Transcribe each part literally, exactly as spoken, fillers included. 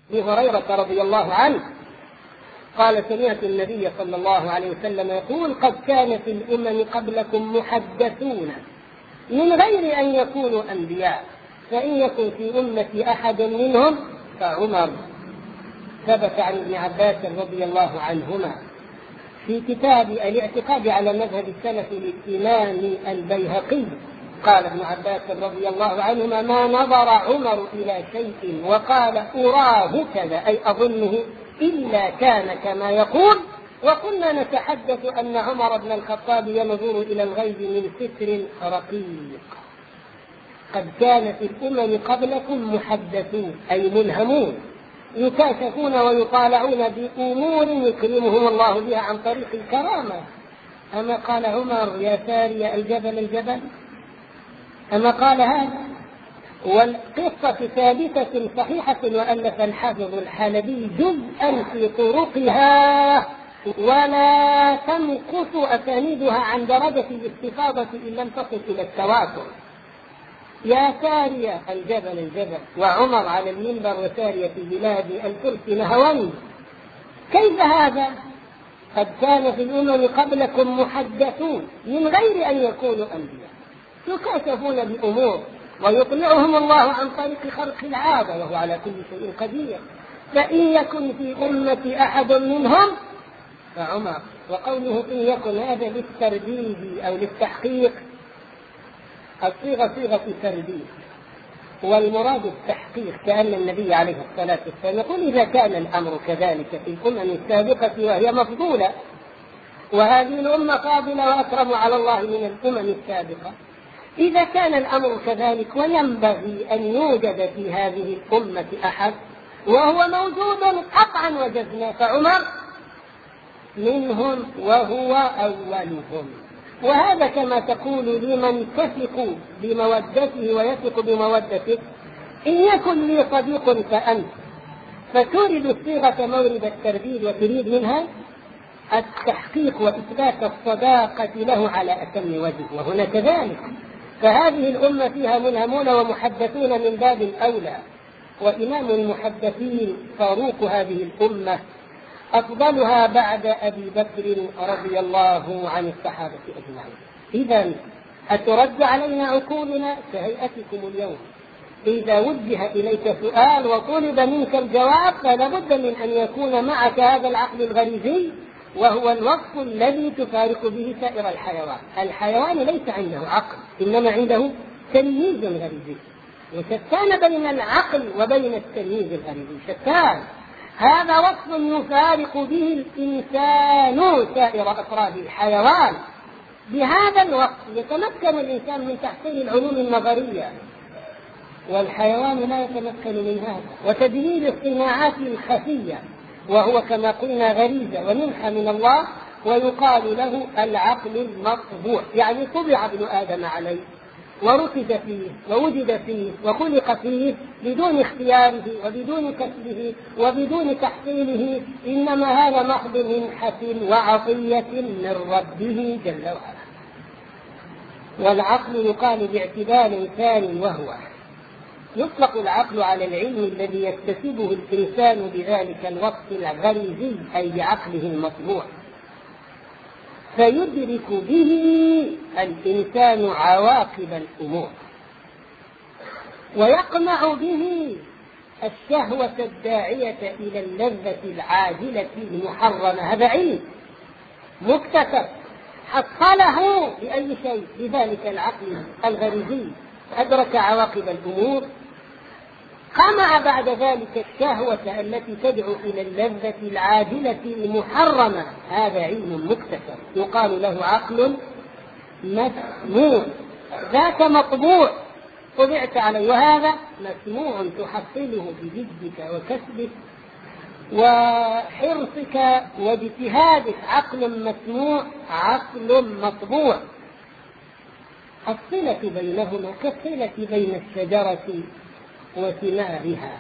أبي هريرة رضي الله عنه قال: سمعت النبي صلى الله عليه وسلم يقول: قد كان في الأمم قبلكم محدثون من غير أن يكونوا أنبياء، فإن يكن في أمتي أحد منهم فعمر. ثبت عن ابن عباس رضي الله عنهما في كتاب الاعتقاد على مذهب السلف للإمام البيهقي، قال ابن عباس رضي الله عنهما: ما نظر عمر إلى شيء وقال أراه كذا، أي أظنه، إلا كان كما يقول، وكنا نتحدث أن عمر بن الخطاب ينظر إلى الغيب من ستر رقيق. قد كان في الأمم قبلكم محدثون، أي ملهمون، يكاشفون ويطالعون بأمور يكرمهم الله بها عن طريق الكرامة. أما قال عمر: يا ساري الجبل الجبل؟ أما قال هذا؟ والقصة ثابتة صحيحة، وألف الحافظ الحلبي جزءا في طرقها ولا تنقص أسانيدها عن درجة الاستفاضة إن لم تصل إلى التواتر. يا سارية الجبل الجبل، وعمر على المنبر وسارية في بلاد الفرس نهوين. كيف هذا؟ قد كان في الأمم قبلكم محدثون من غير أن يكونوا أنبياء، يكاشفون بأمور ويطلعهم الله عن طريق خرق العادة، وهو على كل شيء قدير. فإن يكن في أمة أحد منهم فعمر. وقوله إن يكن هذا للترديد أو للتحقيق، الصيغة صيغة ترديد، والمراد التحقيق، كأن النبي عليه الصلاة والسلام يقول: إذا كان الأمر كذلك في الأمم السابقة وهي مفضولة، وهذه الأمة فاضلة وأكرم على الله من الأمم السابقة، إذا كان الأمر كذلك وينبغي أن يوجد في هذه الأمة أحد وهو موجود قطعا وجزما، فعمر منهم وهو أولهم. وهذا كما تقول لمن تثق بمودته ويثق بمودتك: إن يكن لي صديق فأنت، فتورد الصيغة مورد الترديد وتريد منها التحقيق وإثبات الصداقة له على أتم وجه، وهنا كذلك. فهذه الأمة فيها ملهمون ومحدثون من باب الأولى، وإمام المحدثين فاروق هذه الأمة، أفضلها بعد أبي بكر رضي الله عن الصحابة أجمعين. إذن أترد علينا عقولنا كهيئتكم اليوم؟ إذا وجه إليك سؤال وطلب منك الجواب فلا بد من أن يكون معك هذا العقل الغريزي، وهو الوصف الذي تفارق به سائر الحيوان. الحيوان ليس عنده عقل، إنما عنده تمييز غريزي، وشتان بين العقل وبين التمييز الغريزي، شتان. هذا وصف يفارق به الإنسان سائر أفراد الحيوان. بهذا الوصف يتمكن الإنسان من تحصيل العلوم النظرية، والحيوان لا يتمكن من هذا، وتدليل الصناعات الخفية، وهو كما قلنا غريزة ومنحة من الله، ويقال له العقل المطبوع، يعني طبع ابن آدم عليه وركز فيه ووجد فيه وخلق فيه بدون اختياره وبدون كسبه وبدون تحصيله، إنما هذا محض منحة وعطية من ربه جل وعلا. والعقل يقال باعتبار ثاني، وهو يطلق العقل على العلم الذي يكتسبه الإنسان بذلك الوصف الغريزي، أي بعقله المطبوع، فيدرك به الإنسان عواقب الأمور، ويقمع به الشهوة الداعية إلى اللذة العاجلة المحرمة. هذا علم مكتسب حصله بأي شيء؟ بذلك العقل الغريزي، أدرك عواقب الأمور، قمع بعد ذلك الشهوة التي تدعو إلى اللذة العاجلة المحرمة. هذا علم مكتسب يقال له عقل مسموع، ذاك مطبوع طبعت عليه، وهذا مسموع تحصله بجدك وكسبك وحرصك واجتهادك. عقل مسموع، عقل مطبوع. الصلة بينهما كالصلة بين الشجرة وثمارها،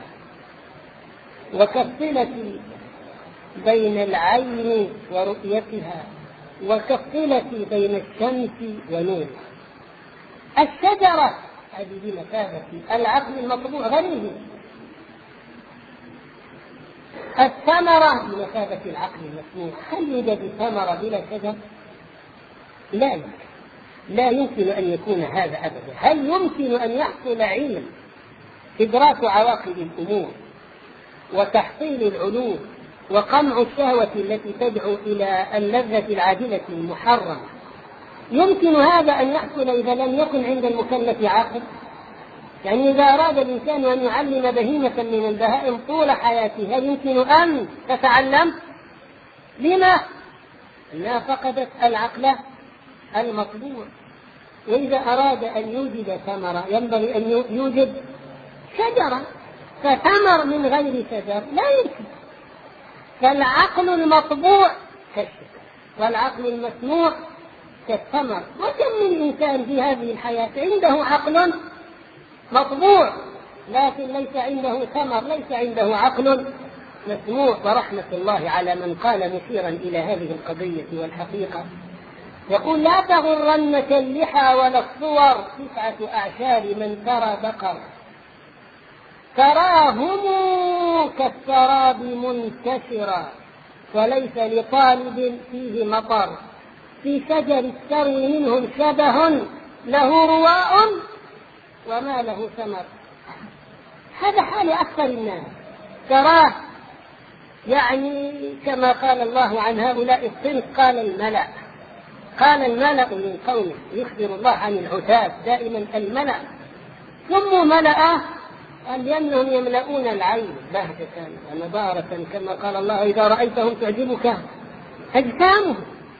وكالصلة بين العين ورؤيتها، وكالصلة بين الشمس ونورها. الشجرة هذه بمثابة العقل المطبوع غريب، الثمرة بمثابة العقل المسموع. هل يوجد ثمرة بلا شجر؟ لا يمكن، لا يمكن أن يكون هذا أبدا. هل يمكن أن يحصل علم إدراك عواقب الأمور وتحصيل العلوم وقمع الشهوة التي تدعو إلى اللذة العاجلة المحرمة، يمكن هذا أن يحصل إذا لم يكن عند المكلف عاقل؟ يعني إذا أراد الإنسان أن يعلم بهيمة من البهائم طول حياته، هل يمكن أن تتعلم؟ لما؟ لا، فقدت العقل المطبوع. وإذا أراد أن يوجد ثمرة ينبغي أن يوجد شجرة، فثمر من غير شجر لا يمكن. فالعقل المطبوع كالشجر والعقل المسموع كالثمر. وكم من إنسان في هذه الحياة عنده عقل مطبوع لكن ليس عنده ثمر، ليس عنده عقل مسموع. ورحمة الله على من قال مشيرا إلى هذه القضية والحقيقة، يقول: لا تغرنك اللحى ولا الصور، تسعة أعشار من ترى بقر، تراهم كالسراب منتشرا، وليس لطالب فيه مطر، في شجر السرو منهم شبه، له رواء وما له ثمر. هذا حال أكثر الناس، تراه يعني كما قال الله عن هؤلاء الصنف: قال الملأ قال الملأ من قومه. يخبر الله عن العتاة دائما الملأ، ثم ملأ لأنهم يملؤون العين بهجة ونضارة، كما قال الله: إذا رأيتهم تعجبك أجسامهم.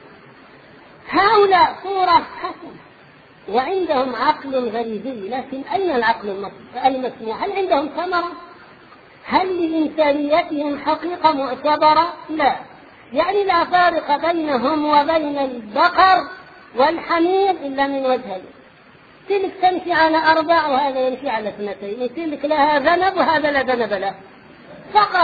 هؤلاء صورة حسنة وعندهم عقل غريزي، لكن أين العقل المسموع؟ هل عندهم ثمرة؟ هل لإنسانيتهم حقيقة معتبرة؟ لا. يعني لا فارق بينهم وبين البقر والحمير إلا من وجهين: تلك تمشي على أربع وهذا يمشي على اثنتين، تلك لها ذنب وهذا لا ذنب له فقط.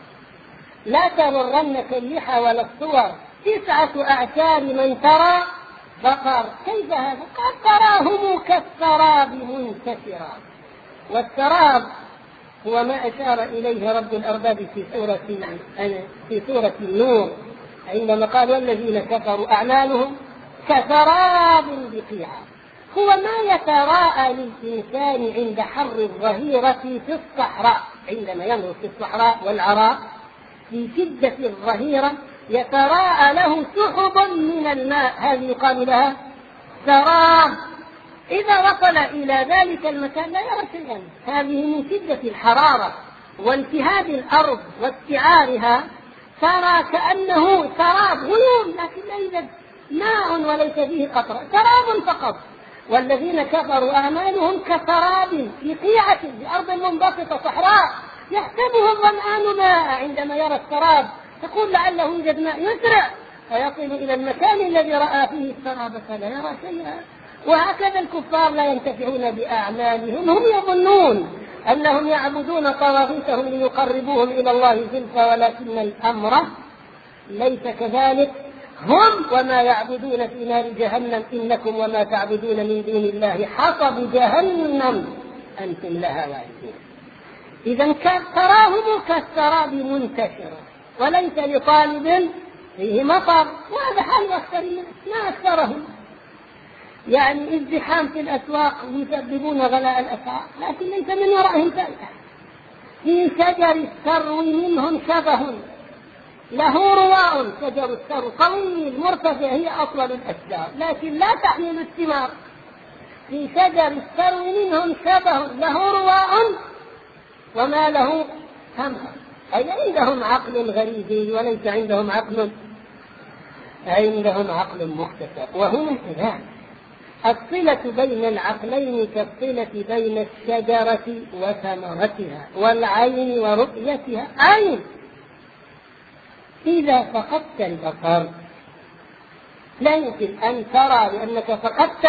لا تغرنك اللحى ولا الصور، تسعة أعشار من ترى بقر. كيف هذا؟ قد تراهم كالسراب منتشرا. والسراب هو ما أشار إليه رب الأرباب في سورة في سورة النور عندما قال: والذين كفروا أعمالهم كسراب بقيعة. هو ما يتراءى للإنسان عند حر الظهيرة في الصحراء، عندما يمر في الصحراء والعراء في شدة الظهيرة يتراءى له سحب من الماء، هذه يقال لها سراب. إذا وصل إلى ذلك المكان لا يرى شيئا، هذه من شدة الحرارة وانتهاد الأرض واستعارها، ترى كأنه سراب غيوم، لكن لا يوجد ماء وليس فيه قطرة، سراب فقط. والذين كفروا أعمالهم كسراب في قيعة بأرض منبسطة صحراء يحسبه الظمآن ماء، عندما يرى السراب يقول لعله يوجد ماء، يسرع فيصل إلى المكان الذي رأى فيه السراب فلا يرى شيئا. وهكذا الكفار لا ينتفعون بأعمالهم، هم يظنون أنهم يعبدون طواغيتهم ليقربوهم إلى الله زلفى، ولكن الأمر ليس كذلك. هم وما يعبدون في نار جهنم، إنكم وما تعبدون من دون الله حصب جهنم أنتم لها واردون. إذا تراهم كالسراب منتشرا، وليس لطالب فيه مطر. وهذا حال أكثر الناس، ما أكثرهم. يعني ازدحام في الأسواق يسببون غلاء الأسعار، لكن ليس من ورائهم فائدة. في شجر السرو منهم شبه، له رواء. شجر السرو طويل مرتفع، هي أطول الأشجار لكن لا تحمل الثمار. في شجر السرو منهم شبه، له رواء وما له ثمر. أي عندهم عقل غريزي وليس عندهم عقل عندهم عقل مكتسب. وهنا كذلك الصلة بين العقلين كالصلة بين الشجرة وثمرتها والعين ورؤيتها. عين إذا فقدت البصر لا يمكن أن ترى، لأنك فقدت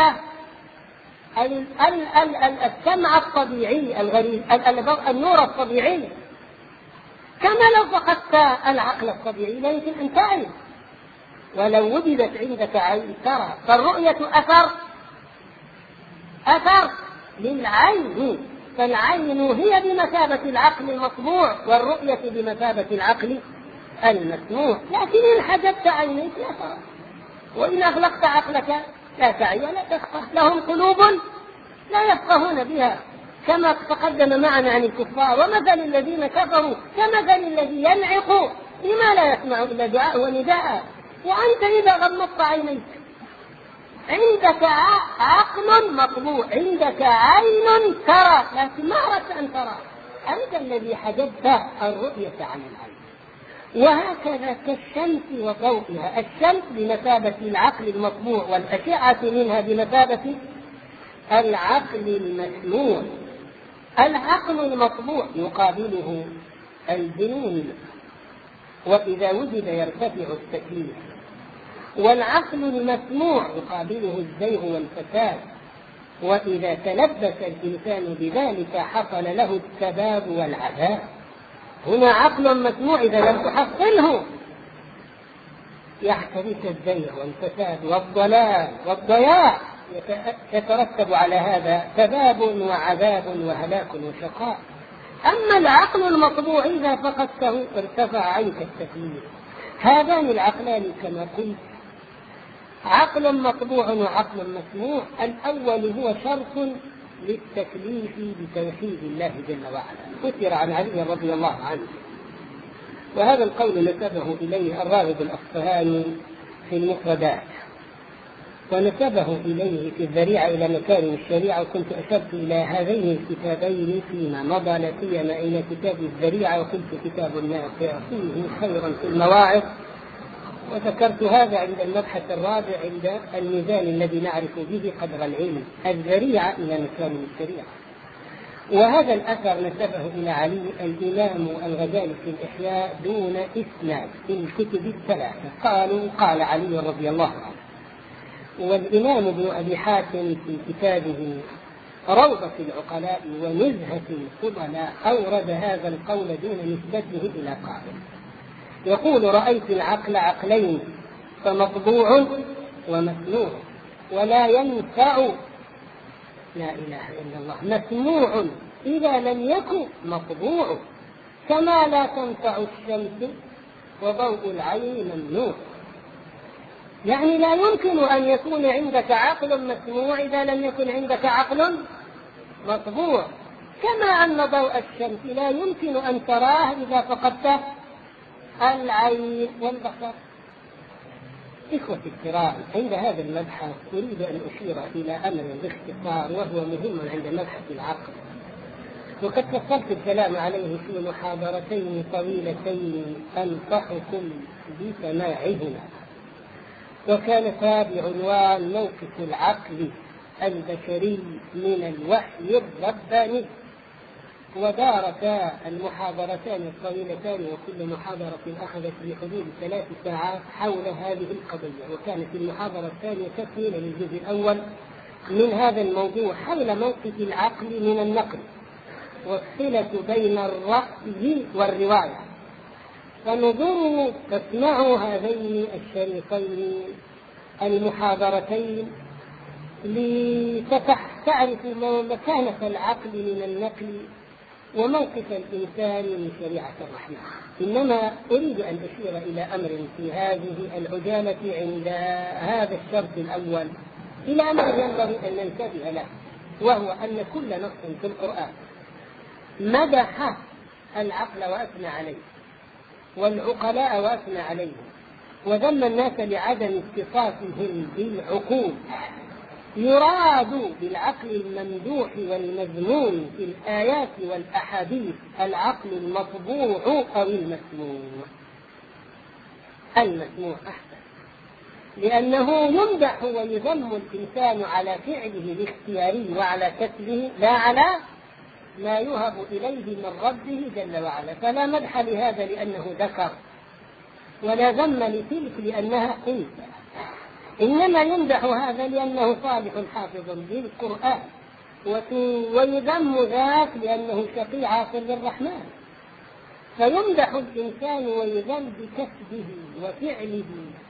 السمع الطبيعي الغريب، النور الطبيعي، كما لو فقدت العقل الطبيعي لا يمكن أن تعي. ولو وجدت عندك عين ترى. فالرؤية أثر أثر للعين، فالعين هي بمثابة العقل المطبوع، والرؤية بمثابة العقل المسموع. لكن إن حجبت عينيك لا ترى، وإن أغلقت عقلك لا تعي ولا تفقه. لهم قلوب لا يفقهون بها، كما تقدم معنا عن الكفار. ومثل الذين كفروا كمثل الذي ينعق بما لا يسمع إلا دعاء ونداء. وأنت إذا غمضت عينيك عندك عقل مطبوع، عندك عين ترى، لكن ما أردت أن ترى، أنت الذي حجبت الرؤية عن العين. وهكذا كالشمس وضوئها، الشمس بمثابة العقل المطبوع، والأشعة منها بمثابة العقل المسموع. العقل المطبوع يقابله الجنون، وإذا وجد يرتفع التكليف. والعقل المسموع يقابله الزيغ والفساد، وإذا تلبس الإنسان بذلك حصل له السباب والعذاب. هنا عقل مسموع إذا لم تحصله يحترس الزيغ والفساد والضلال والضياع، يترتب على هذا سباب وعذاب وهلاك وشقاء. أما العقل المطبوع إذا فقدته ارتفع عنك التكليف. هذان العقلان كما قلت عقل مطبوع وعقل مسموع. الأول هو شرط للتكليف بتوحيد الله جل وعلا، كثر عن علي رضي الله عنه، وهذا القول نسبه إليه الراغب الأصفهاني في المفردات، ونسبه إليه في الذريعة إلى مكارم الشريعة. وكنت أشرت إلى هذين الكتابين فيما مضى، لا سيما إلى كتاب الذريعة، وقلت كتاب نافع فيه خيرا في المواعظ. وذكرت هذا عند المبحث الرابع عند الميزان الذي نعرف به قدر العلم، الذريعة إلى مكارم الشريعة. وهذا الأثر نسبه إلى علي الإمام الغزالي في الإحياء دون إسناد في الكتب الثلاثة. قالوا قال علي رضي الله عنه. والإمام ابن أبي حاتم في كتابه روضة العقلاء ونزهة الفضلاء أورد هذا القول دون نسبته إلى قائل. يقول رأيت العقل عقلين، فمطبوع ومسموع، ولا ينفع، لا إله إلا الله، مسموع إذا لم يكن مطبوع، كما لا تنفع الشمس وضوء العين ممنوع. يعني لا يمكن أن يكون عندك عقل مسموع إذا لم يكن عندك عقل مطبوع، كما أن ضوء الشمس لا يمكن أن تراه إذا فقدت العين والبصر. إخوة الكرام، عند هذا المبحث أريد أن أشير إلى أمر باختصار وهو مهم عند مبحث العقل، وقد فصلت الكلام عليه في محاضرتين طويلتين أنصحكم بسماعهما، وكانتا بعنوان موقف العقل البشري من الوحي الرباني. ودارتا المحاضرتان الطويلتان وكل محاضرة أخذت بحدود ثلاث ساعات حول هذه القضية، وكانت المحاضرة الثانية تكملة للجزء الأول من هذا الموضوع حول موقف العقل من النقل والصلة بين الرأي والرواية. فنظروا تسمعوا هذين الشريطين المحاضرتين لتعرفوا مكانة العقل من النقل وموقف الإنسان من شريعة الرحمن. إنما أريد أن أشير إلى أمر في هذه العجالة عند هذا الشرط الأول، إلى أمر ينبغي أن ننتبه له، وهو أن كل نص في القرآن مدح العقل وأثنى عليه والعقلاء وأثنى عليهم، وذم الناس لعدم اتصافهم بالعقول. يراد بالعقل الممدوح والمذموم في الآيات والأحاديث العقل المطبوع أو المسموع. المسموع أحسن، لأنه يمدح ويذم الإنسان على فعله الاختياري وعلى كسبه، لا على ما يهب إليه من ربه جل وعلا. فلا مدح لهذا لأنه ذكر، ولا ذم لتلك لأنها أنثى، إنما يمدح هذا لأنه صالح حافظ للقرآن، ويذم ذاك لأنه شقي عاصي للرحمن. فيمدح الإنسان ويذم بكسبه وفعله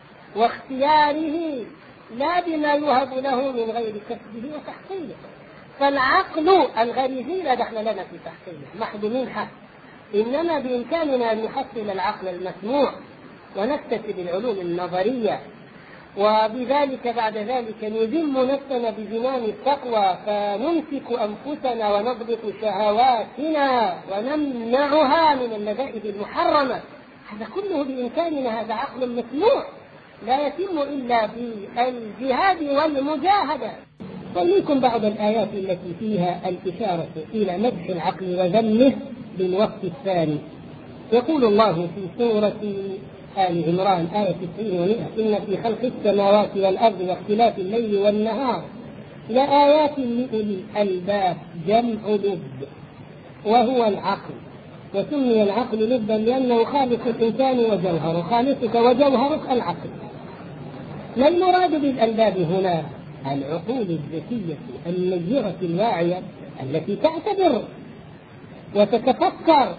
واختياره، لا بما يهب له من غير كسبه وتحصيله. فالعقل الغريزي لا دخل لنا في تحصيله، محض منحة، إنما بإمكاننا أن نحصل العقل المسموع ونكتسب العلوم النظرية، وبذلك بعد ذلك نذم نفسنا بزمام التقوى فنمسك أنفسنا ونضبط شهواتنا ونمنعها من اللذائذ المحرمة. هذا كله بإمكاننا، هذا عقل مسموع لا يتم إلا بالجهاد والمجاهدة. وإليكم بعض الآيات التي فيها الإشارة إلى مدح العقل وذمه بالوقت الثاني. يقول الله في سورة آل عمران آية تسعين ومئة: إن في خلق السماوات والأرض واختلاف الليل والنهار لآيات لأولي الألباب، جمع لب وهو العقل، وسمي العقل لبا لأنه خالق الإنسان وجوهره، خالقك وجوهرك العقل. ما المراد بالألباب هنا؟ العقول الذكية النيرة الواعية التي تعتبر وتتفكر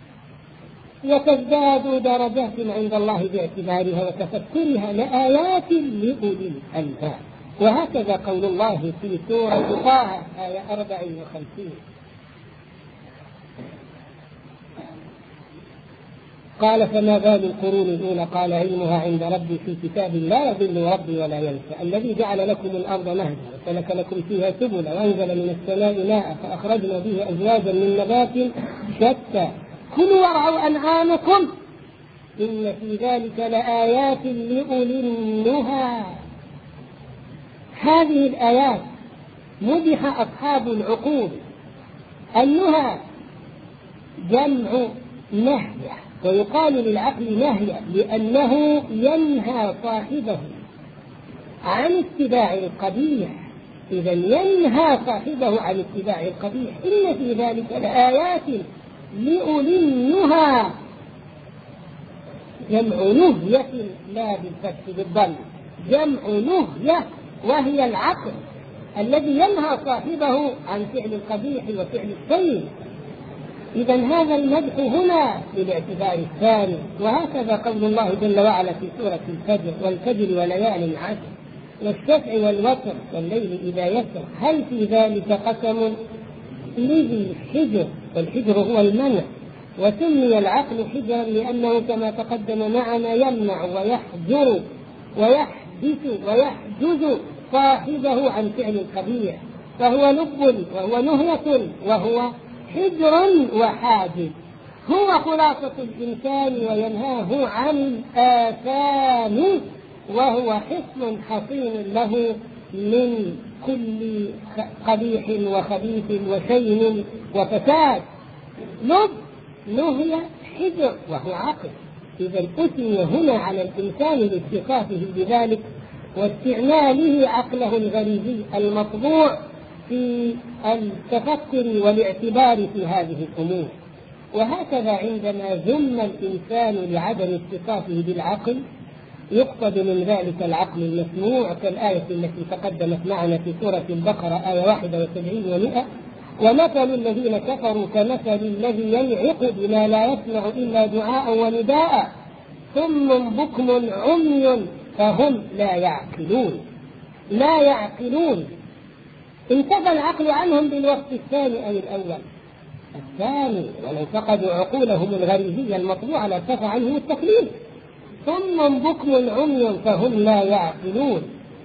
وتزداد درجات عند الله باعتبارها وتفكرها، لآيات لأولي الألباب. وهكذا قول الله في سورة طه آية أربع وخمسين: قال فما بال القرون الأولى قال علمها عند ربي في كتاب لا يضل ربي ولا ينسى، الذي جعل لكم الأرض مهدا وسلك لكم فيها سبلا وأنزل من السماء ماء فأخرجنا به أزواجا من نبات شتى كلوا وارعوا أنعامكم إن في ذلك لآيات لأولي النهى. هذه الآيات مدح أصحاب العقول. النهى جمع نهية، ويقال للعقل نهية لأنه ينهى صاحبه عن اتباع القبيح. إذا ينهى صاحبه عن اتباع القبيح. إن في ذلك لآيات لأولي النهى، جمع نهية لا بالفتح بالضم، جمع نهية، وهي العقل الذي ينهى صاحبه عن فعل القبيح وفعل السيء. إذا هذا المدح هنا للاعتبار الثاني. وهكذا قول الله جل وعلا في سورة الفجر: والفجر وليال عشر والشفع والوتر والليل إذا يسر هل في ذلك قسم لذي حجر، والحجر هو المنع. وسمي العقل حجرا لأنه كما تقدم معنا يمنع ويحجر ويحبس ويحجز صاحبه عن فعل القبيح، فهو لب وهو نهية وهو حجر وحاجز، هو خلاصة الإنسان وينهاه عن الآثام، وهو حصن حصين له من كل قبيح وخبيث وشين وفساد. لب نهي حجر وهو عقل. إذا أثني هنا على الإنسان لاتصافه بذلك واستعماله عقله الغريزي المطبوع في التفكر والاعتبار في هذه الأمور. وهكذا عندما ذم الإنسان لعدم اتصافه بالعقل يقصد من ذلك العقل المسموع كالآية التي تقدمت معنا في سورة البقرة آية واحد وسبعين ومئة: ومثل الذين كفروا كمثل الذي ينعق بما لا يسمع إلا دعاء ونداء ثم بكم عمي فهم لا يعقلون. لا يعقلون. انتفى العقل عنهم بالوقت الثاني أي الأول؟ الثاني. ولو فقدوا عقولهم الغريزية المطبوعة لانتفى عنهم التكليف. ثم بكم عمي فهم لا يعقلون.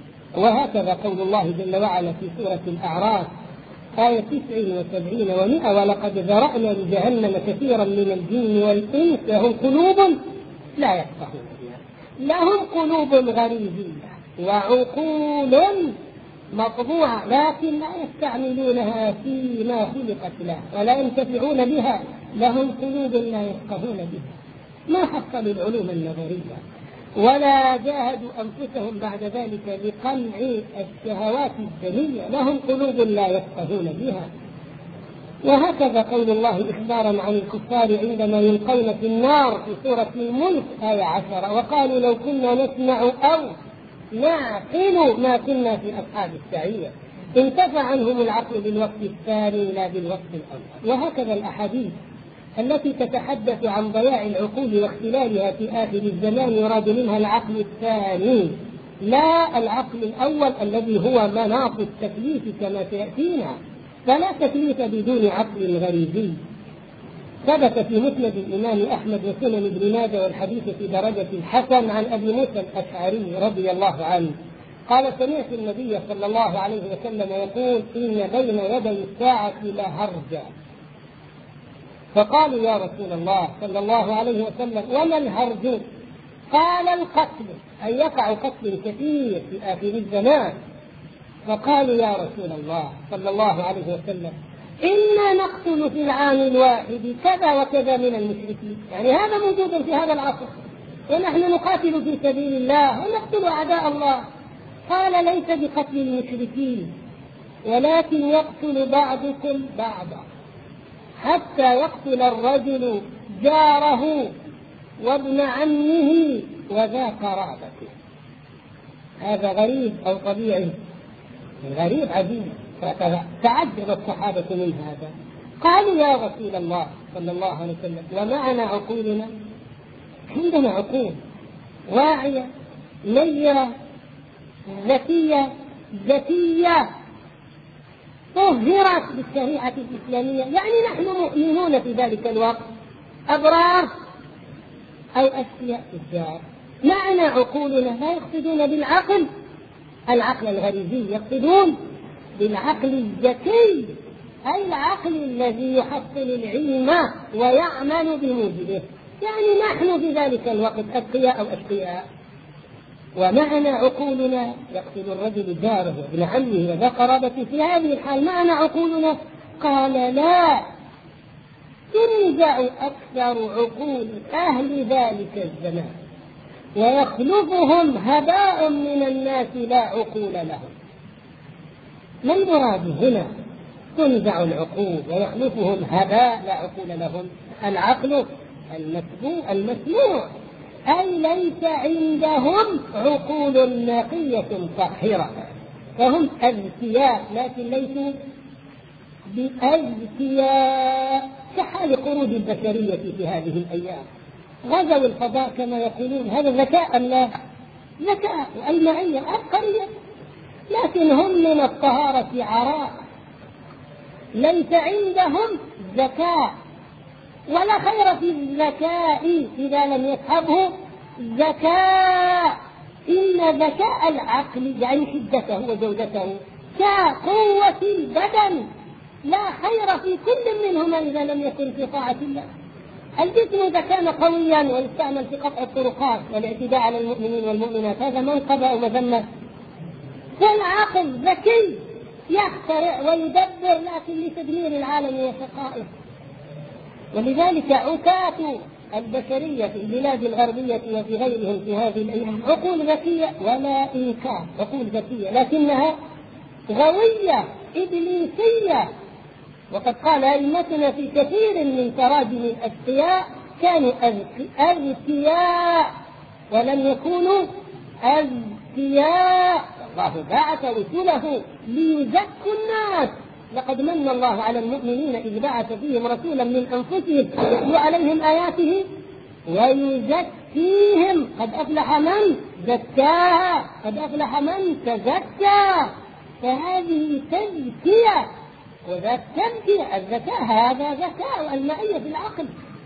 وهكذا قول الله جل وعلا في سورة الأعراف آية تسعين وسبعين ومئة: ولقد ذرأنا لجهنم كثيرا من الجن والإنس لهم قلوب لا يفقهون بها. لهم قلوب غريزية وعقول مطبوعة لكن لا يستعملونها فيما خلقت له ولا ينتفعون بها. لهم قلوب لا يفقهون بها، ما حصلوا العلوم النظرية ولا جاهدوا أنفسهم بعد ذلك لقمع الشهوات الدنية. لهم قلوب لا يفقهون بها. وهكذا قول الله إخبارا عن الكفار عندما يلقون في النار في سورة الملك آية عشرة: وقالوا لو كنا نسمع أو نعقل ما كنا في أصحاب السعير. انتفى عنهم العقل بالوقت الثاني لا بالوقت الأول. وهكذا الأحاديث التي تتحدث عن ضياع العقول واختلالها في آخر الزمان يراد منها العقل الثاني لا العقل الأول الذي هو مناط التكليف كما سيأتينا. فلا تكليف بدون عقل غريزي. ثبت في مسند الإمام أحمد وسنن ابن ماجه والحديث في درجة الحسن عن أبي موسى الأشعري رضي الله عنه قال: سمعت النبي صلى الله عليه وسلم يقول: إن بين يدي الساعة لهرجا. فقالوا: يا رسول الله صلى الله عليه وسلم وما الهرج؟ قال: القتل، أي يقع قتل كثير في آخر الزمان. فقالوا: يا رسول الله صلى الله عليه وسلم إنا نقتل في العام الواحد كذا وكذا من المشركين، يعني هذا موجود في هذا العصر، ونحن نقاتل في سبيل الله ونقتل أعداء الله. قال: ليس بقتل المشركين، ولكن يقتل بعضكم بعضا، حتى يقتل الرجل جاره وابن عمه وذا قرابته. هذا غريب أو طبيعي؟ غريب عجيب. فتعجب الصحابة من هذا. قالوا: يا رسول الله صلى الله عليه وسلم ومعنا عقولنا؟ عندنا عقول واعية نيرة ذكية ذكية طهرت بالشريعة الإسلامية، يعني نحن مؤمنون في ذلك الوقت أبرار أو أشياء الدار. معنا عقولنا، لا يقصدون بالعقل العقل الغريزي، يقصدون بالعقل الذكي، أي العقل الذي يحصل العلم ويعمل بموجبه. يعني نحن في ذلك الوقت أذكياء أو أشقياء، ومعنا عقولنا يقتل الرجل جاره وابن عمه وذا قرابته. في هذه الحال معنا عقولنا؟ قال: لا، تنزع أكثر عقول أهل ذلك الزمان ويخلفهم هباء من الناس لا عقول لهم. ما المراد هنا؟ تنزع العقول ويخلفهم هباء لا عقول لهم. العقل المسموع المسموع أي ليس عندهم عقول نقية طاهرة، فهم أذكياء لكن ليسوا بأذكياء كحال قرود البشرية في هذه الأيام. غزوا الفضاء كما يقولون، هذا ذكاء أم لا؟ ذكاء وألمعية عبقرية، لكن هم من الطهارة عراء، ليس عندهم ذكاء، ولا خير في الذكاء إذا لم يصحبه ذكاء. إن ذكاء العقل يعني شدته وجودته كقوة البدن، لا خير في كل منهما إذا لم يكن في طاعة الله. الجسم إذا كان قويا ويستعمل في قطع الطرقات والاعتداء على المؤمنين والمؤمنات هذا منقبة أو مذمة. والعقل ذكي يخترع ويدبر لكن لتدمير العالم وشقائه. ولذلك عتاة البشرية في البلاد الغربية وفي غيرهم في هذه الأيام عقول ذكية ولا إنكار، عقول ذكية لكنها غوية إبليسية. وقد قال أئمتنا في كثير من تراجم الأذكياء كانوا أذكياء ولم يكونوا أذكياء. الله بعث رسله ليزكوا الناس. لقد من الله على المؤمنين إذ بعث فيهم رسولا من أنفسهم يتلو عليهم آياته ويزكيهم. قد أفلح من زكاها، قد أفلح من تزكى. فهذه تزكية، وذا التزكية الذكاء هذا ذكاء المعية في العقل.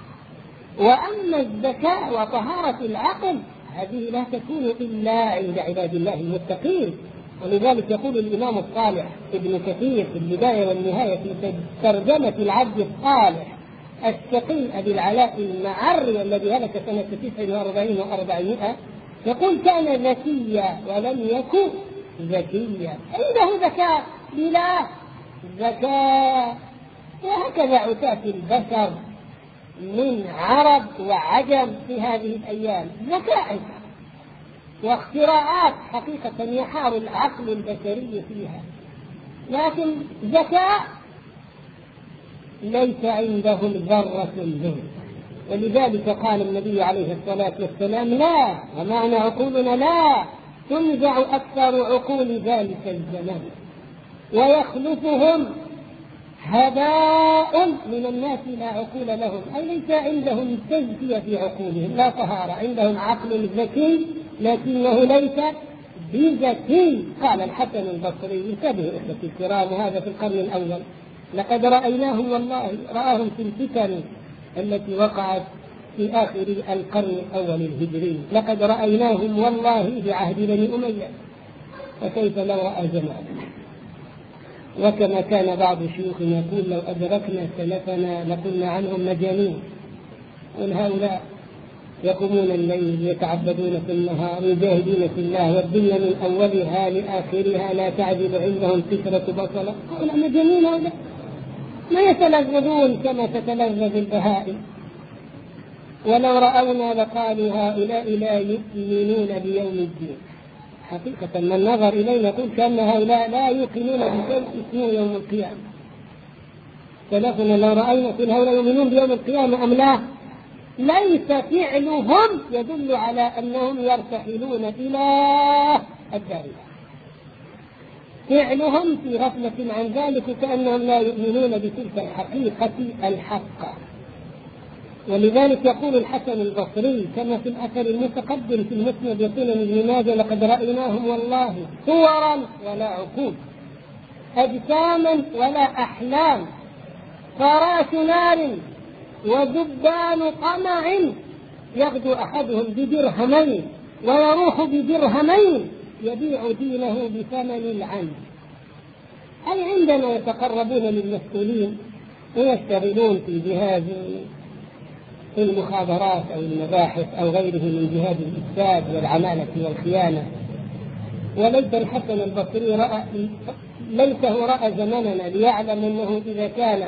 وأما الذكاء وطهارة العقل هذه لا تكون إلا عند عباد الله المتقين. ولذلك يقول الإمام الصالح ابن كثير في البداية والنهاية في ترجمة العبد الصالح الشقي أبي العلاء المعري الذي هلك سنة تسع وأربعين وأربعمائة، يقول: كان ذكيا ولم يكن ذكيا، عنده ذكاء بلا ذكاء. وهكذا عتاة البشر من عرب وعجم في هذه الأيام ذكاء واختراعات حقيقة يحار العقل البشري فيها، لكن ذكاء ليس عندهم ذرة منه. ولذلك قال النبي عليه الصلاة والسلام: لا، ومعنى عقولنا لا، تنزع أكثر عقول ذلك الزمان ويخلفهم هباء من الناس لا عقول لهم، أي ليس عندهم تزكية في عقولهم، لا طهارة، عندهم عقل ذكي لكنه ليس بذكي. قال الحسن البصري: انتبهوا إخوتي الكرام، وهذا في القرن الأول، لقد رأيناهم والله، رآهم في الفتن التي وقعت في آخر القرن الأول الهجري، لقد رأيناهم والله في عهد بني أمية، فكيف لو رأى زمان. وكما كان بعض الشيوخ يقول لو أدركنا سلفنا لقلنا عنهم مجانين، قل هؤلاء يقومون الليل يتعبدون في النهار يجاهدون في الله والدنيا من أولها لآخرها لا تعدل عندهم فكرة بصلة، هؤلاء مجانين، هؤلاء ما يتلذذون كما تتلذذ البهائم. ولو رأونا لقالوا هؤلاء لا يؤمنون بيوم الدين. حقيقة من نظر إلينا يقول كأن هؤلاء لا يؤمنون بشيء اسمه يوم القيامة. سلفنا لو رأينا كل هؤلاء يؤمنون بيوم القيامة أم لا، ليس فعلهم يدل على أنهم يرتحلون إلى الدار، فعلهم في غفلة عن ذلك كأنهم لا يؤمنون بتلك الحقيقة الحقة. ولذلك يقول الحسن البصري كما في الأثر المتقدم في المسند يقول ابن ماجه لقد رأيناهم والله صورا ولا عقول، أجساما ولا أحلام، فراش نار وذبان طمع، يغدو أحدهم بدرهمين ويروح بدرهمين يبيع دينه بثمن العين. أي عندما يتقربون للمسؤولين ويشتغلون في جهاز المخابرات أو المباحث أو غيره من جهاد الإفساد والعمالة والخيانة. وليس الحسن البصري رأى ليس هو رأى زماننا ليعلم أنه إذا كان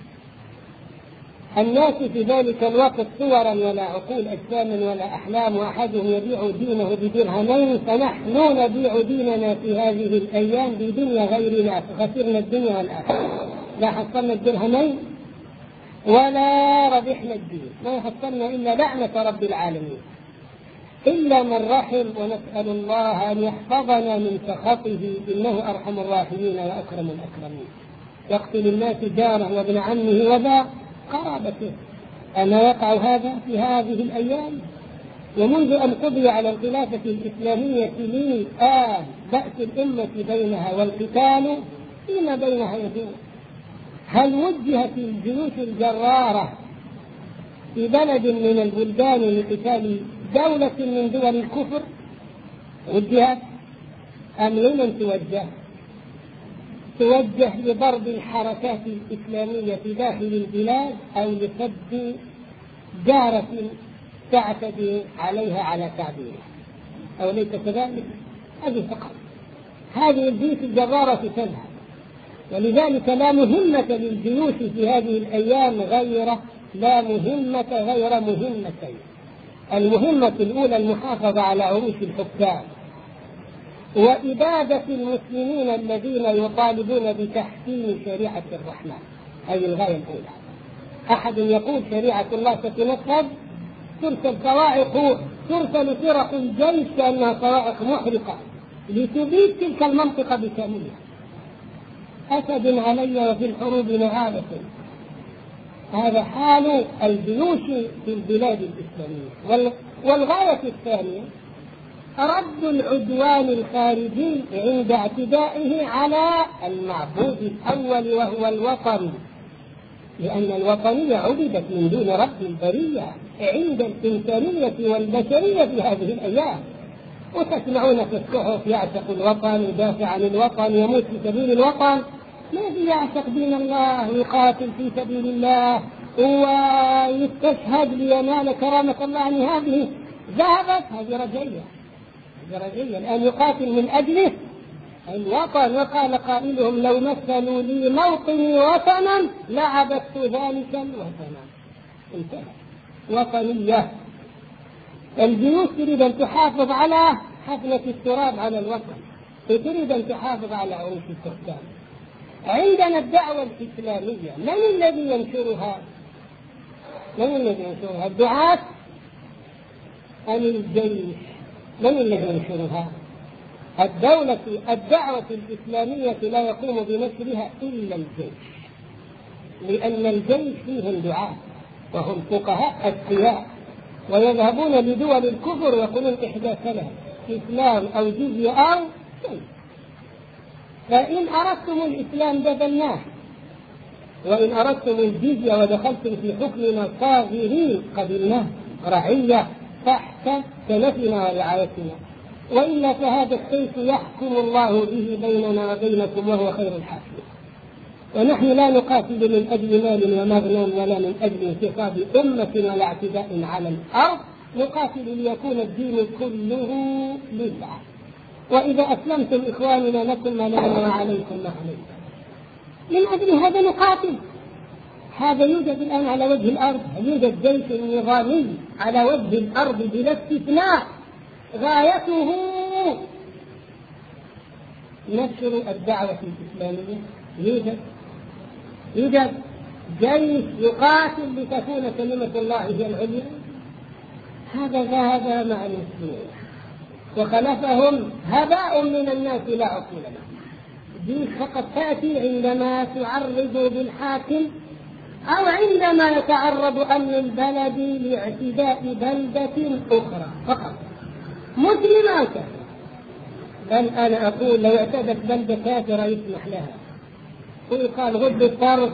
الناس في ذلك الوقت صورا ولا عقول، أجساما ولا أحلام، وأحدهم يبيع دينه بدرهمين، فنحن نبيع ديننا في هذه الأيام بدنيا غيرنا، فخسرنا الدنيا والآخرة، لا حصلنا الدرهمين ولا ربحنا الدين، ما حصلنا إلا لعنة رب العالمين، إلا من رحم، ونسأل الله أن يحفظنا من سخطه إنه أرحم الراحمين وأكرم الأكرمين. يقتل الناس جاره وابن عمه وذا قرابته. أما يقع هذا في هذه الأيام؟ ومنذ أن قضي على الخلافة الإسلامية لي آه بأس الأمة بينها والقتال فيما بينها يدور. هل وجهت الجيوش الجرارة في بلد من البلدان لقتال دولة من دول الكفر؟ وجهت أم لمن توجه؟ توجه لضرب الحركات الإسلامية في داخل البلاد أو لسد جارة تعتدي عليها على تعبيرها، أو ليس كذلك؟ هذه فقط هذه الجيوش الجرارة تذهب. ولذلك لا مهمة للجيوش في هذه الأيام غير لا مهمة غير مهمتين. المهمة الأولى المحافظة على عروش الحكام وإبادة المسلمين الذين يطالبون بتحكيم شريعة الرحمن، هذه الغاية الأولى. أحد يقول شريعة الله ستنفذ، ترسل صواعق، ترسل فرق الجيش كأنها صواعق محرقة لتبيد تلك المنطقة بكاملها. أسد علي وفي الحروب نعالة، هذا حال الجيوش في البلاد الإسلامية. والغاية الثانية رد العدوان الخارجي عند اعتدائه على المعبود الأول وهو الوطن، لأن الوطنية عبدت من دون رب البرية عند الإنسانية والبشرية في هذه الأيام. وتسمعون في الصحف يعشق الوطن، يدافع عن الوطن، يموت في سبيل الوطن. الذي يعشق دين الله ويقاتل في سبيل الله ويستشهد لينال كرامة الله، عن هذه ذهبت، هذه رجية رجية الآن يقاتل من أجله الوطن. وقال قائلهم لو مثلوا لي موطني وطنا لعبدت ذلك الوطن. انتهى. وطنية. الجيوش تريد أن تحافظ على حفلة التراب على الوطن، تريد أن تحافظ على عروش الحكام. عندنا الدعوة الإسلامية، من الذي ينشرها؟ من الذي ينشرها؟ الدعاة أم الجيش؟ من الذي ينشرها؟ الدولة. الدعوة الإسلامية لا يقوم بنشرها إلا الجيش، لأن الجيش فيهم دعاة وهم فقهاء أتقياء، ويذهبون لدول الكفر ويقولون إحدى ثلاث: إسلام أو جزية أو شيء. فإن أردتم الإسلام بذلناه، وإن أردتم الجزية ودخلتم في حكمنا صاغرين قبلناه رعية تحت كنفنا ورعايتنا، وإلا فهذا السيف يحكم الله به بيننا وبينكم وهو خير الحاكمين. ونحن لا نقاتل من أجل مال ومغنم ولا من أجل انتصاب أمة ولا اعتداء على الأرض، نقاتل ليكون الدين كله لله. وإذا أسلمتم إخواننا لكم ما لنا وعليكم ما عليكم. من أجل هذا نقاتل. هذا يوجد الآن على وجه الأرض، يوجد جيش نظامي على وجه الأرض بلا استثناء غايته نشر الدعوة الإسلامية. يوجد يوجد جيش يقاتل لتكون كلمة الله هي العليا. هذا ذهب مع المسلمين وخلفهم هباء من الناس لا عقول لهم. دي فقط تأتي عندما تعرض بالحاكم أو عندما يتعرض أمن البلد لاعتداء بلدة أخرى فقط، مسلم أو كافر. بل أنا أقول لو اعتدت بلدة كافرة يسمح لها ويقال غض الطرف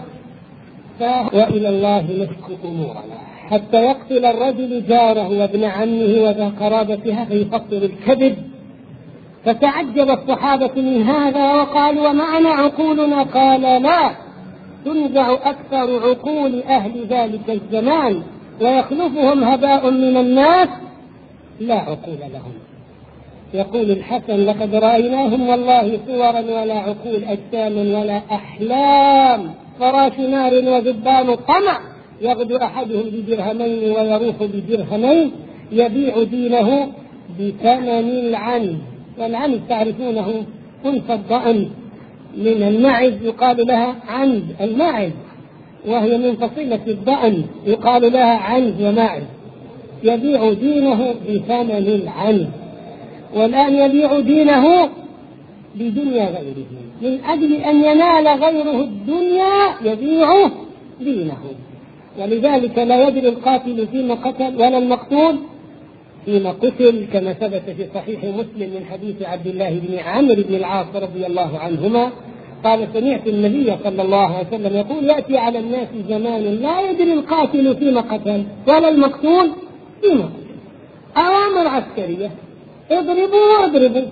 وإلى الله نشكو أمورنا، حتى يقتل الرجل جاره وابن عمه وذا قرابتها فيفطر الكذب. فتعجب الصحابة من هذا وقالوا ومعنا عقولنا؟ قال لا، تنزع أكثر عقول أهل ذلك الزمان ويخلفهم هباء من الناس لا عقول لهم. يقول الحسن لقد رأيناهم والله صورا ولا عقول أجسام ولا أحلام، فراش نار وذبان طمع، يغدو أحدهم بدرهمين ويروح بدرهمين، يبيع دينه بثمن العنز. والعنز تعرفونه أنثى الضأن من المعز يقال لها عنز الماعز، وهي من فصيلة الضأن يقال لها عنز وماعز. يبيع دينه بثمن العنز، والآن يبيع دينه بدنيا غيره من أجل أن ينال غيره الدنيا يبيع دينه. ولذلك لا يدري القاتل فيما قتل ولا المقتول فيما قتل، كما ثبت في صحيح مسلم من حديث عبد الله بن عمرو بن العاص رضي الله عنهما قال سمعت النبي صلى الله عليه وسلم يقول يأتي على الناس زمان لا يدري القاتل فيما قتل ولا المقتول فيما قتل. أوامر عسكرية اضربوا واضربوا،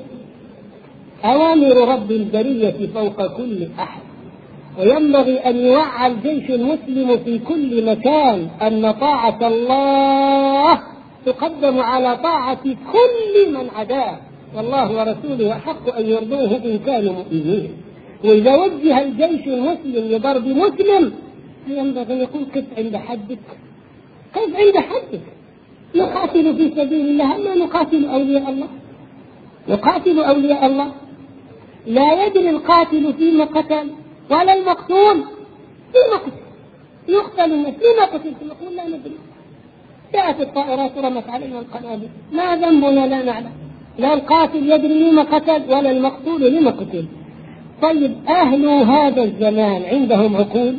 أوامر رب البرية فوق كل أحد. وينبغي أن يوعى الجيش المسلم في كل مكان أن طاعة الله تقدم على طاعة كل من عداه، والله ورسوله أحق أن يرضوه إن كانوا مؤمنين. وإذا وجه الجيش المسلم لضرب مسلم ينبغي أن يكون قف عند حدك، قف عند حدك. نقاتل في سبيل الله أما نقاتل أولياء الله، نقاتل أولياء الله. لا يدري القاتل فيما قتل ولا المقتول فيما قتل. يقتل الناس فيما قتل نقول لا ندري، جاءت الطائرات رمت علينا القنابل، ما ذنبنا لا نعلم. لا القاتل يدري لما قتل ولا المقتول لما قتل. طيب أهل هذا الزمان عندهم عقول؟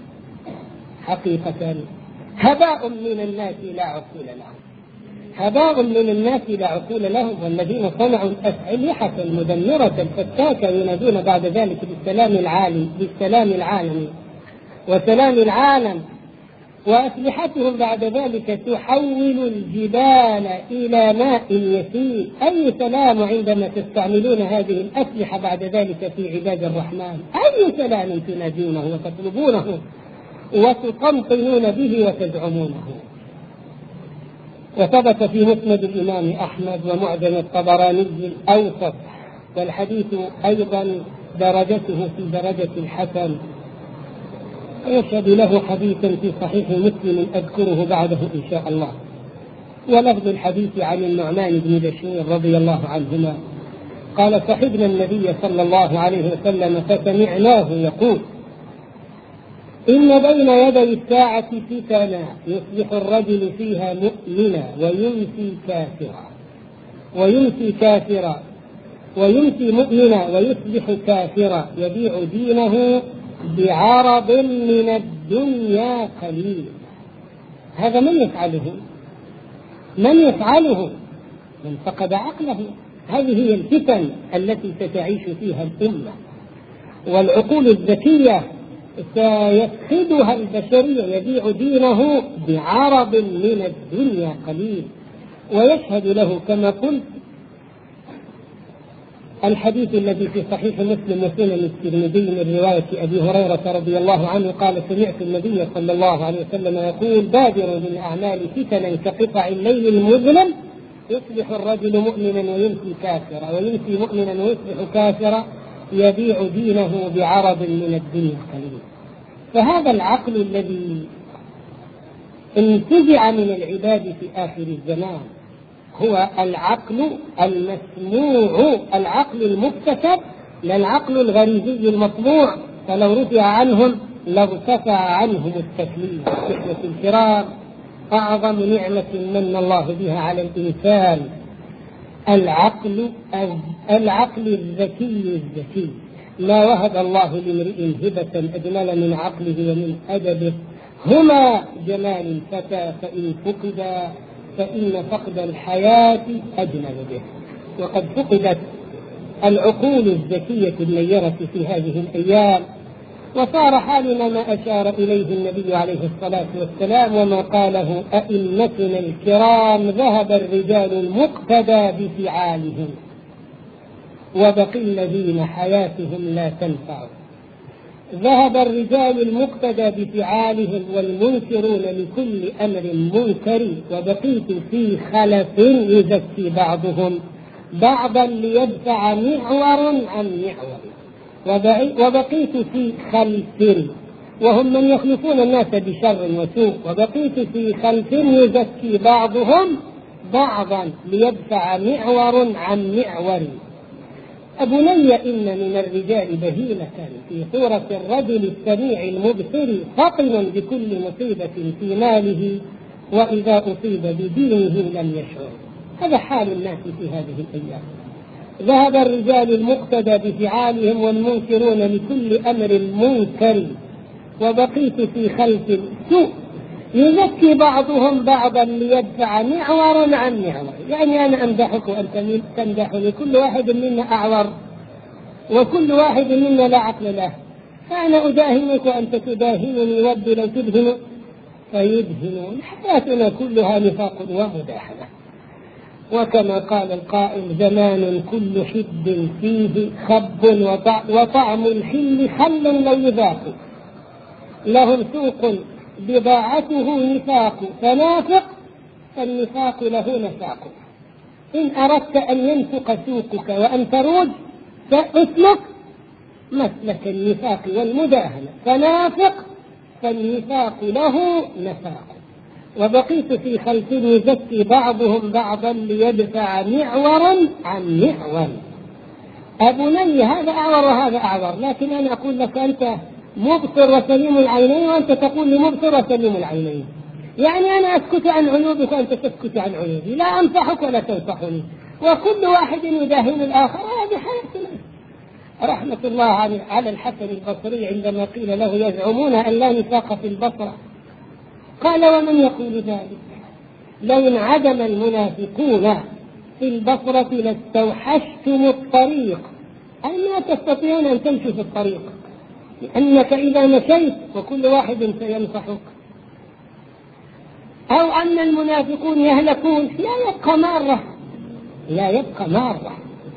حقيقة هباء من الناس لا عقول لهم، هباء من الناس لا عقول لهم. والذين صنعوا الأسلحة المدمرة الفتاكة ينادون بعد ذلك بالسلام العالي بالسلام العالمي وسلام العالم، وأسلحتهم بعد ذلك تحول الجبال إلى ماء يسيل. أي سلام عندما تستعملون هذه الأسلحة بعد ذلك في عباد الرحمن؟ أي سلام تنادونه وتطلبونه وتطمئنون به وتزعمونه؟ وثبت في مسند الإمام أحمد ومعجم الطبراني الأوسط، والحديث أيضا درجته في درجة الحسن، ويشهد له حديثا في صحيح مسلم أذكره بعده إن شاء الله. ولفظ الحديث عن النعمان بن بشير رضي الله عنهما قال صحبنا النبي صلى الله عليه وسلم فسمعناه يقول إن بين يدي الساعة فتنا يصبح الرجل فيها مؤمنا ويمسي كافرا ويمسي كافرا ويمسي مؤمنا ويصبح كافرا يبيع دينه بعرض من الدنيا قليل. هذا من يفعله؟ من يفعله؟ من فقد عقله. هذه هي الفتن التي ستعيش فيها الأمة. والعقول الذكية سيفقدها البشرية، يبيع دينه بعرض من الدنيا قليل. ويشهد له كما قلت الحديث الذي في صحيح مسلم وسنن الترمذي من رواية أبي هريرة رضي الله عنه قال: سمعت النبي صلى الله عليه وسلم يقول: بادروا بالأعمال فتنا كقطع الليل المظلم، يصبح الرجل مؤمنا ويمسي كافرا، ويمسي مؤمنا ويصبح كافرا، يبيع دينه بعرض من الدنيا قليل. فهذا العقل الذي انتزع من العباد في آخر الزمان هو العقل المسموع، العقل المكتسب، لا العقل الغريزي المطبوع، فلو رفع عنهم لارتفع عنهم التكليف. إخوة الكرام، أعظم نعمة من الله بها على الإنسان العقل العقل الذكي الذكي. ما وهب الله لامرئ هبة أجمل من عقله ومن أدبه، هما جمال الفتى فإن فقدا فإن فقد الحياة أجمل به. وقد فقدت العقول الذكية النيرة في هذه الأيام، وصار حالنا ما أشار إليه النبي عليه الصلاة والسلام وما قاله أئمتنا الكرام: ذهب الرجال المقتدى بفعالهم وبقي الذين حياتهم لا تنفع. ذهب الرجال المقتدى بفعالهم والمنكرون لكل أمر منكر، وبقيت في خلف يزكي بعضهم بعضا ليدفع معور عن معور. وبقيت في خلف، وهم من يخلفون الناس بشر وسوء، وبقيت في خلف يزكي بعضهم بعضا ليدفع معور عن معور. أبني إن من الرجال بهيمة في صورة الرجل السميع المبصر، فطن بكل مصيبة في ماله، وإذا أصيب بدينه لم يشعر. هذا حال الناس في هذه الأيام. ذهب الرجال المقتدى بفعالهم والمنكرون لكل أمر منكر، وبقيت في خلف سوء يزكي بعضهم بعضا ليدفع معور عن معور. يعني أنا أمدحك وأنت تمدحني، كل واحد منا أعور وكل واحد منا لا عقل له، فأنا أداهنك وأنت تداهنني، ود لو تدهن فيدهنون. حياتنا كلها نفاق ومداحنة. وكما قال القائل: زمان كل حب فيه خب وطعم الحل خل لو يذاق، لهم سوق بضاعته نفاق فنافق، فالنفاق له نفاق. إن أردت أن ينفق سوقك وأن تروج فاسلك مسلك النفاق والمداهنة، فنافق فالنفاق له نفاق. وبقيت في خلف يزكي بعضهم بعضا ليدفع معورا عن معور. أبني هذا أعور وهذا أعور، لكن أنا أقول لك أنت مبصر وسليم العينين، وأنت تقول لي مبصر وسليم العينين. يعني أنا أسكت عن عيوبك وأنت تسكت عن عيوبي، لا أنصحك ولا تنصحني، وكل واحد يداهن الآخر. هذه حياتنا. رحمة الله على الحسن البصري عندما قيل له: يزعمون أن لا نفاق في البصرة، قال: ومن يقول ذلك؟ لو انعدم المنافقون في البصرة لاستوحشتم الطريق، أي ما تستطيعون أن تمشوا في الطريق، لأنك إذا مشيت وكل واحد سينصحك. أو أن المنافقون يهلكون، لا يبقى مارة، لا يبقى مارة،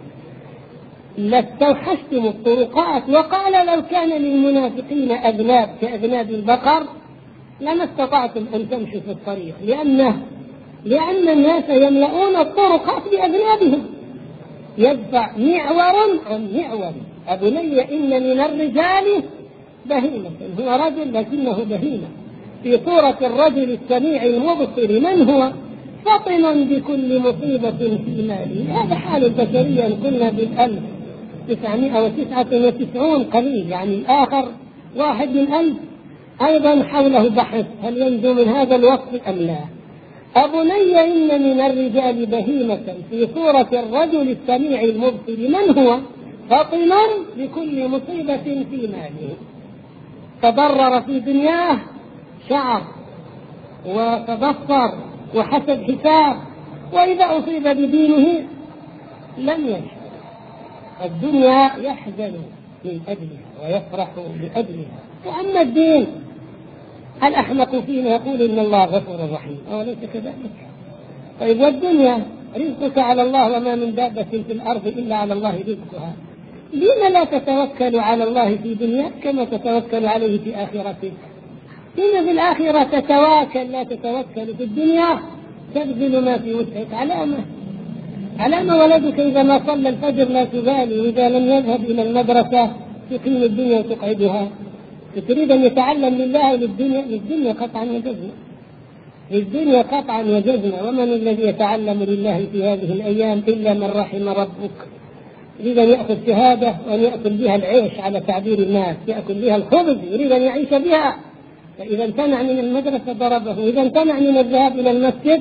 لاستوحشتم الطرقات. وقال: لو كان للمنافقين أذناب كأذناب البقر لما استطعتم أن تمشوا في الطريق، لأنه لأن الناس يملؤون الطرقات بأذنابهم، يدفع معور عن معور. أبني إن من الرجال بهيمة، هو رجل لكنه بهيمة في صورة الرجل السميع المبصر. من هو؟ فطن بكل مصيبة في ماله. هذا حال البشرية. قلنا بالألف تسعمائة وتسعة وتسعون قليل، يعني الآخر واحد من ألف. أيضا حوله بحث، هل ينجو من هذا الوصف أم لا؟ أبني إن من الرجال بهيمة في صورة الرجل السميع المبصر. من هو؟ فطن بكل مصيبة في ماله، تضرر في دنياه، شعر وتبصر وحسب حساب، وإذا أصيب بدينه لم يشعر. الدنيا يحزن من أجلها ويفرح لأجلها، وأما الدين الأحمق فينا يقول إن الله غفور رحيم، أوليس كذلك؟ طيب والدنيا رزقك على الله وما من دابة في الأرض إلا على الله رزقها، لما لا تتوكل على الله في دنياك كما تتوكل عليه في آخرتك؟ لما في الآخرة تتواكل لا تتوكل في الدنيا؟ تبذل ما في وسعك. علامة علامة ولدك إذا ما صلى الفجر لا تبالي، وإذا لم يذهب إلى المدرسة تقيم الدنيا وتقعدها. تريد أن يتعلم لله للدنيا؟ للدنيا قطعا وجزما، للدنيا قطعا وجزما. ومن الذي يتعلم لله في هذه الأيام إلا من رحم ربك؟ يريد أن يأخذ شهادة وأن يأكل بها العيش على تعبير الناس، يأكل بها الخبز، يريد أن يعيش بها. فإذا امتنع من المدرسة ضربه، وإذا امتنع من الذهاب إلى المسجد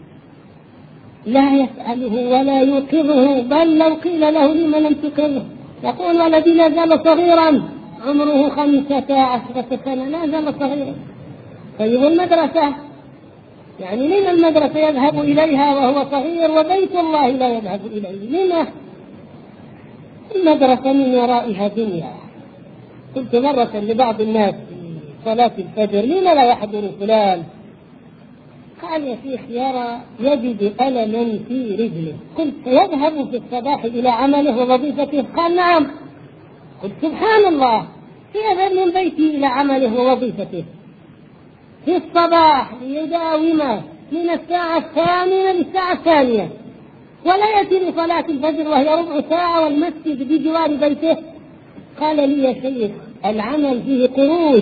لا يسأله ولا يوقظه، بل لو قيل له لما لم تقره يقول ولدي لا زال صغيرا عمره خمسة عشرة سنة، لا زال صغيرا. طيب المدرسة، يعني لما المدرسة يذهب إليها وهو صغير وبيت الله لا يذهب إليه؟ لما؟ المدرسة من ورائها دنيا. قلت مرة لبعض الناس في صلاة الفجر لما لا يحضر فلان؟ قال يا شيخ يرى يجد ألما في رجله. قلت يذهب في الصباح إلى عمله ووظيفته؟ قال نعم. قلت سبحان الله، يذهب من بيته إلى عمله ووظيفته في الصباح ليداوم من الساعة الثامنة للساعة الثانية، ولا يأتي لصلاة الفجر وهي ربع ساعة والمسجد بجوار بيته. قال لي يا شيخ العمل فيه قروش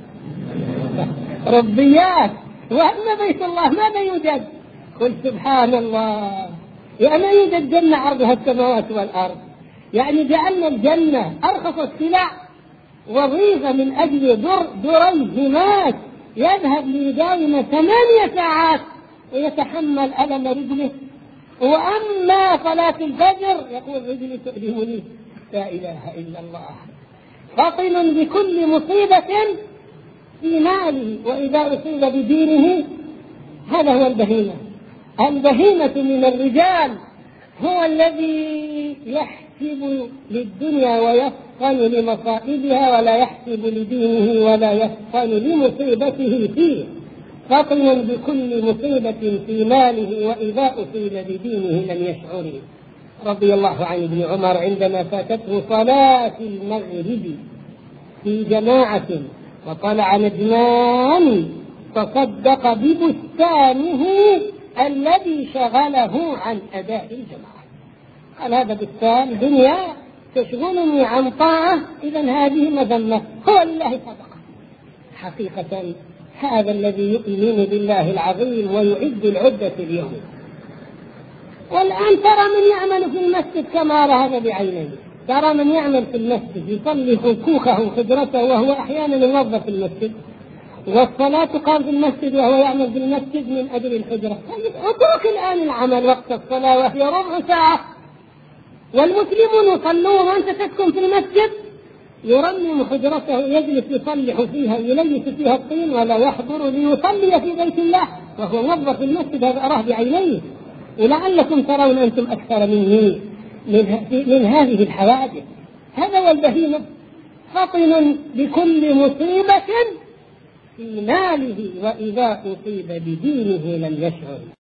ربيات، وأما بيت الله ماذا يوجد؟ قلت سبحان الله، يعني يوجد جنة عرضها السماوات والأرض، يعني جعلنا الجنة أرخص السلع، وظيفة من أجل در درين مات يذهب ليداوم ثمانية ساعات ويتحمل ألم رجله. وأما صلاة الفجر يقول رجلي تؤلمني. لا إله إلا الله. فطن بكل مصيبة في ماله، وإذا أصيب بدينه هذا هو البهيمة. البهيمة من الرجال هو الذي يحسب للدنيا ويفطن لمصائبها، ولا يحسب لدينه ولا يفطن لمصيبته فيه. فطن بكل مصيبة في ماله، وإذا أصيب بدينه لم يشعر. رضي الله عن ابن عمر عندما فاتته صلاة المغرب في جماعة وطلع نجمان تصدق ببستانه الذي شغله عن أداء الجماعة. قال هذا بستان دنيا تشغلني عن طاعة، إذن هذه مذمة، هو لله صدقة. حقيقة هذا الذي يؤمن بالله العظيم ويعد العدة اليوم. والآن ترى من يعمل في المسجد كما رأى بعينيه، ترى من يعمل في المسجد يصلي كوخه وخدرته وهو أحيانا يوظف في المسجد، والصلاة تقام في المسجد وهو يعمل في المسجد من أجل الحجرة. اترك الآن العمل وقت الصلاة وهي ربع ساعة، والمسلمون يصلون وأنت تسكن في المسجد. يرمم حجرته يجلس يصلح فيها يليس فيها الطين، ولا يحضر ليصلي في بيت الله وهو موظف في المسجد. هذا أراه بعينيه، ولعلكم ترون أنتم أكثر مني من هذه الحوادث. هذا هو البهيمة، فطن بكل مصيبة في ماله، وإذا أصيب بدينه لم يشعر.